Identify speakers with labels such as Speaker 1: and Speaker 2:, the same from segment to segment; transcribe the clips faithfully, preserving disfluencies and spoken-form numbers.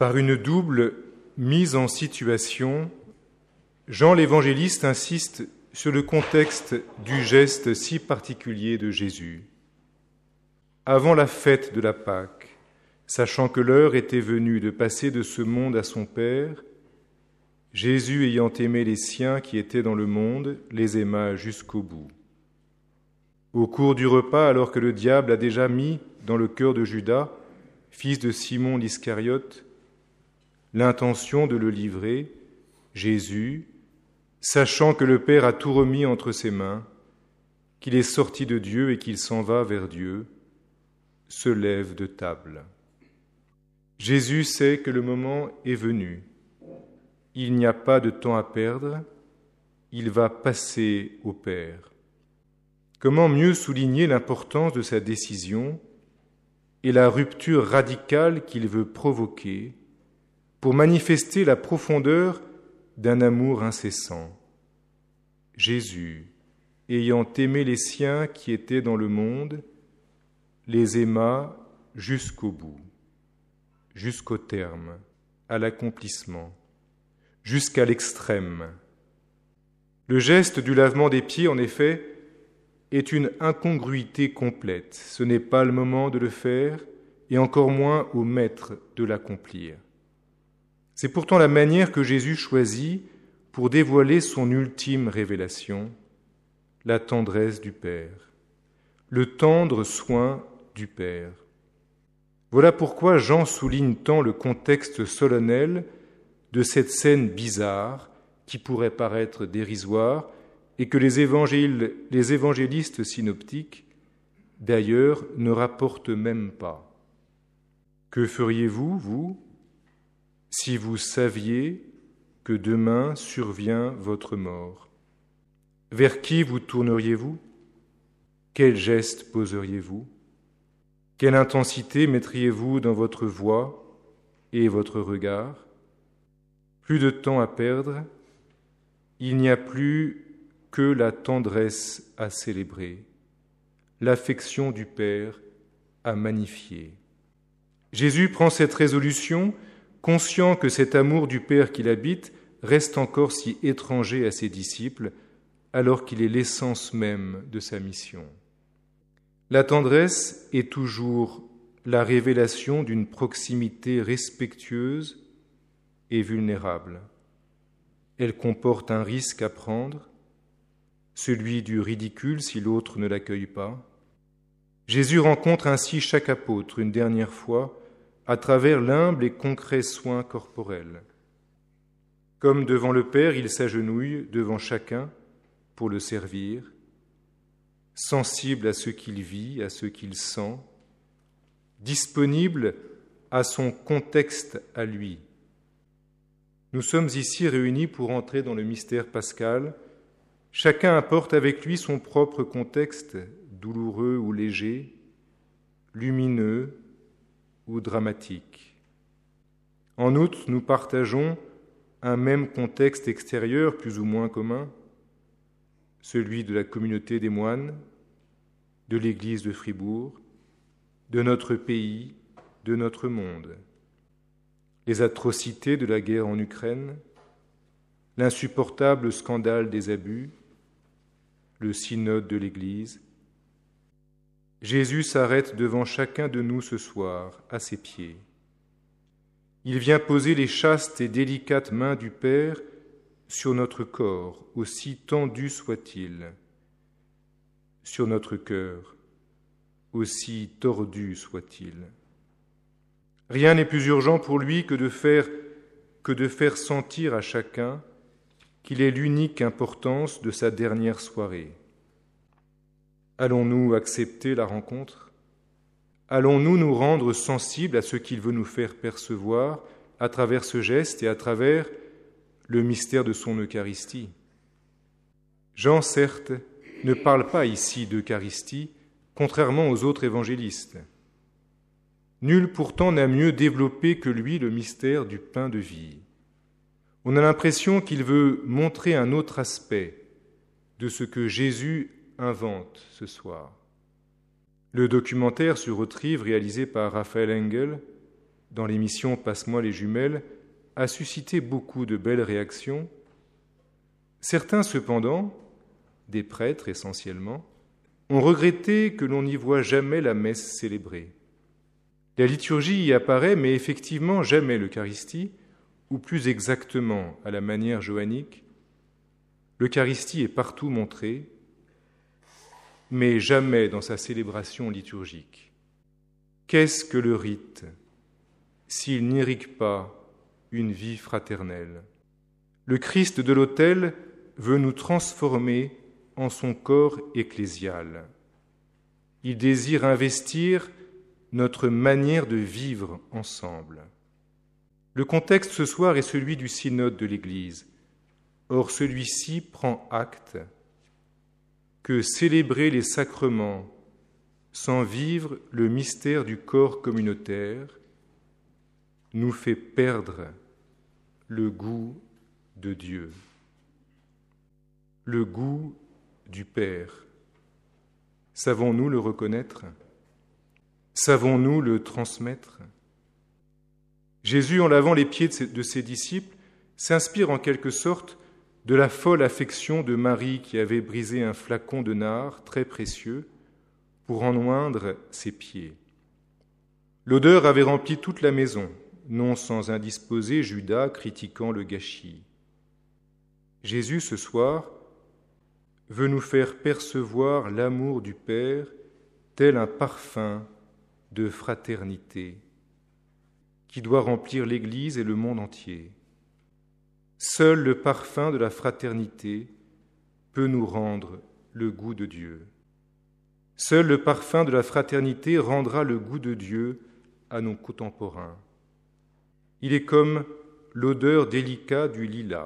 Speaker 1: Par une double mise en situation, Jean l'évangéliste insiste sur le contexte du geste si particulier de Jésus. Avant la fête de la Pâque, sachant que l'heure était venue de passer de ce monde à son Père, Jésus, ayant aimé les siens qui étaient dans le monde, les aima jusqu'au bout. Au cours du repas, alors que le diable a déjà mis dans le cœur de Judas, fils de Simon l'Iscariote, l'intention de le livrer, Jésus, sachant que le Père a tout remis entre ses mains, qu'il est sorti de Dieu et qu'il s'en va vers Dieu, se lève de table. Jésus sait que le moment est venu. Il n'y a pas de temps à perdre, il va passer au Père. Comment mieux souligner l'importance de sa décision et la rupture radicale qu'il veut provoquer pour manifester la profondeur d'un amour incessant. Jésus, ayant aimé les siens qui étaient dans le monde, les aima jusqu'au bout, jusqu'au terme, à l'accomplissement, jusqu'à l'extrême. Le geste du lavement des pieds, en effet, est une incongruité complète. Ce n'est pas le moment de le faire, et encore moins au maître de l'accomplir. C'est pourtant la manière que Jésus choisit pour dévoiler son ultime révélation, la tendresse du Père, le tendre soin du Père. Voilà pourquoi Jean souligne tant le contexte solennel de cette scène bizarre qui pourrait paraître dérisoire et que les, évangiles, les évangélistes synoptiques, d'ailleurs, ne rapportent même pas. Que feriez-vous, vous, si vous saviez que demain survient votre mort? Vers qui vous tourneriez-vous? Quel geste poseriez-vous? Quelle intensité mettriez-vous dans votre voix et votre regard? Plus de temps à perdre, il n'y a plus que la tendresse à célébrer, l'affection du Père à magnifier. Jésus prend cette résolution, conscient que cet amour du Père qu'il habite reste encore si étranger à ses disciples, alors qu'il est l'essence même de sa mission. La tendresse est toujours la révélation d'une proximité respectueuse et vulnérable. Elle comporte un risque à prendre, celui du ridicule si l'autre ne l'accueille pas. Jésus rencontre ainsi chaque apôtre une dernière fois à travers l'humble et concret soin corporel. Comme devant le Père, il s'agenouille devant chacun pour le servir, sensible à ce qu'il vit, à ce qu'il sent, disponible à son contexte à lui. Nous sommes ici réunis pour entrer dans le mystère pascal. Chacun apporte avec lui son propre contexte, douloureux ou léger, lumineux ou dramatique. En outre, nous partageons un même contexte extérieur plus ou moins commun, celui de la communauté des moines, de l'Église de Fribourg, de notre pays, de notre monde. Les atrocités de la guerre en Ukraine, l'insupportable scandale des abus, le synode de l'Église. Jésus s'arrête devant chacun de nous ce soir, à ses pieds. Il vient poser les chastes et délicates mains du Père sur notre corps, aussi tendu soit-il, sur notre cœur, aussi tordu soit-il. Rien n'est plus urgent pour lui que de faire, que de faire sentir à chacun qu'il est l'unique importance de sa dernière soirée. Allons-nous accepter la rencontre? Allons-nous nous rendre sensibles à ce qu'il veut nous faire percevoir à travers ce geste et à travers le mystère de son Eucharistie? Jean, certes, ne parle pas ici d'Eucharistie, contrairement aux autres évangélistes. Nul pourtant n'a mieux développé que lui le mystère du pain de vie. On a l'impression qu'il veut montrer un autre aspect de ce que Jésus invente ce soir. Le documentaire sur Autrive réalisé par Raphaël Engel dans l'émission Passe-moi les jumelles, a suscité beaucoup de belles réactions. Certains, cependant, des prêtres essentiellement, ont regretté que l'on n'y voit jamais la messe célébrée. La liturgie y apparaît, mais effectivement jamais l'Eucharistie, ou plus exactement à la manière johannique. L'Eucharistie est partout montrée, mais jamais dans sa célébration liturgique. Qu'est-ce que le rite s'il n'irrigue pas une vie fraternelle? Le Christ de l'autel veut nous transformer en son corps ecclésial. Il désire investir notre manière de vivre ensemble. Le contexte ce soir est celui du synode de l'Église. Or, celui-ci prend acte que célébrer les sacrements sans vivre le mystère du corps communautaire nous fait perdre le goût de Dieu, le goût du Père. Savons-nous le reconnaître? Savons-nous le transmettre? Jésus, en lavant les pieds de ses disciples, s'inspire en quelque sorte de la folle affection de Marie qui avait brisé un flacon de nard très précieux pour en oindre ses pieds. L'odeur avait rempli toute la maison, non sans indisposer Judas critiquant le gâchis. Jésus, ce soir, veut nous faire percevoir l'amour du Père tel un parfum de fraternité qui doit remplir l'Église et le monde entier. Seul le parfum de la fraternité peut nous rendre le goût de Dieu. Seul le parfum de la fraternité rendra le goût de Dieu à nos contemporains. Il est comme l'odeur délicate du lilas.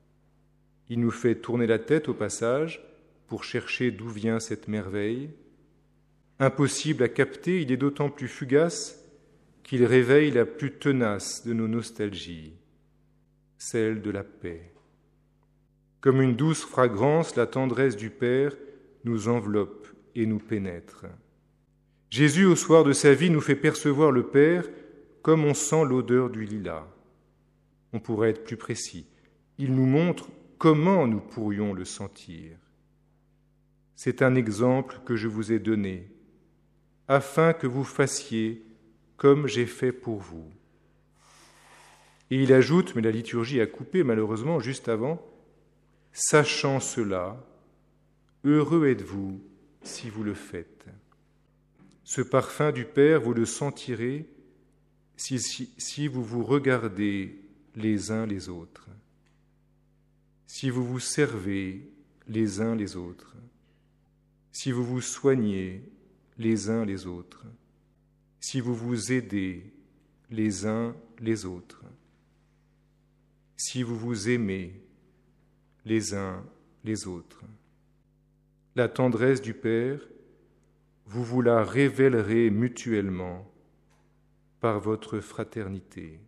Speaker 1: Il nous fait tourner la tête au passage pour chercher d'où vient cette merveille. Impossible à capter, il est d'autant plus fugace qu'il réveille la plus tenace de nos nostalgies, celle de la paix. Comme une douce fragrance, la tendresse du Père nous enveloppe et nous pénètre. Jésus, au soir de sa vie, nous fait percevoir le Père comme on sent l'odeur du lilas. On pourrait être plus précis. Il nous montre comment nous pourrions le sentir. C'est un exemple que je vous ai donné, afin que vous fassiez comme j'ai fait pour vous. Et il ajoute, mais la liturgie a coupé malheureusement juste avant, « Sachant cela, heureux êtes-vous si vous le faites. » Ce parfum du Père, vous le sentirez si, si, si vous vous regardez les uns les autres, si vous vous servez les uns les autres, si vous vous soignez les uns les autres, si vous vous aidez les uns les autres, si vous vous aimez les uns les autres. La tendresse du Père, vous vous la révélerez mutuellement par votre fraternité.